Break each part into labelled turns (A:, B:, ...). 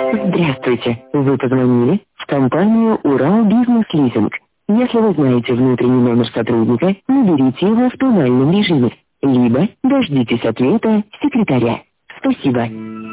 A: Здравствуйте. Вы позвонили в компанию «Урал Бизнес Лизинг». Если вы знаете внутренний номер сотрудника, наберите его в тональном режиме, либо дождитесь ответа секретаря. Спасибо.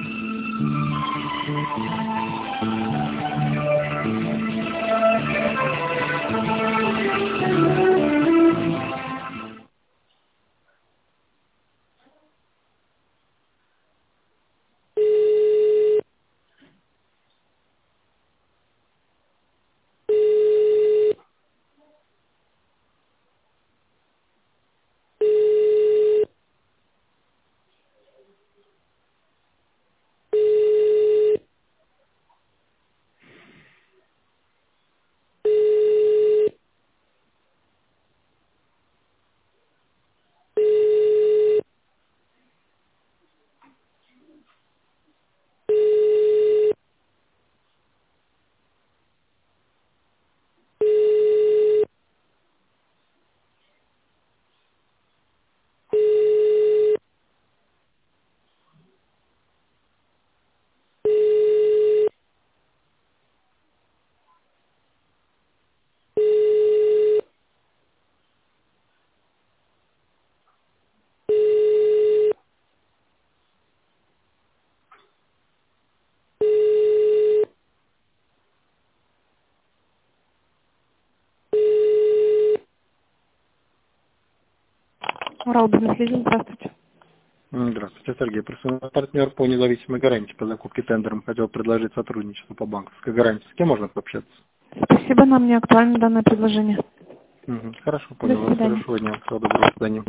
B: Урал Бизнес Лизинг, здравствуйте.
C: Здравствуйте, Сергей. Персональный партнер по независимой гарантии по закупке тендером хотел предложить сотрудничество по банковской гарантии. С кем можно пообщаться?
B: Спасибо, нам не актуально данное предложение.
C: Хорошо,
B: До
C: понял.
B: свидания.
C: Хорошего дня. Всего доброго. До свидания.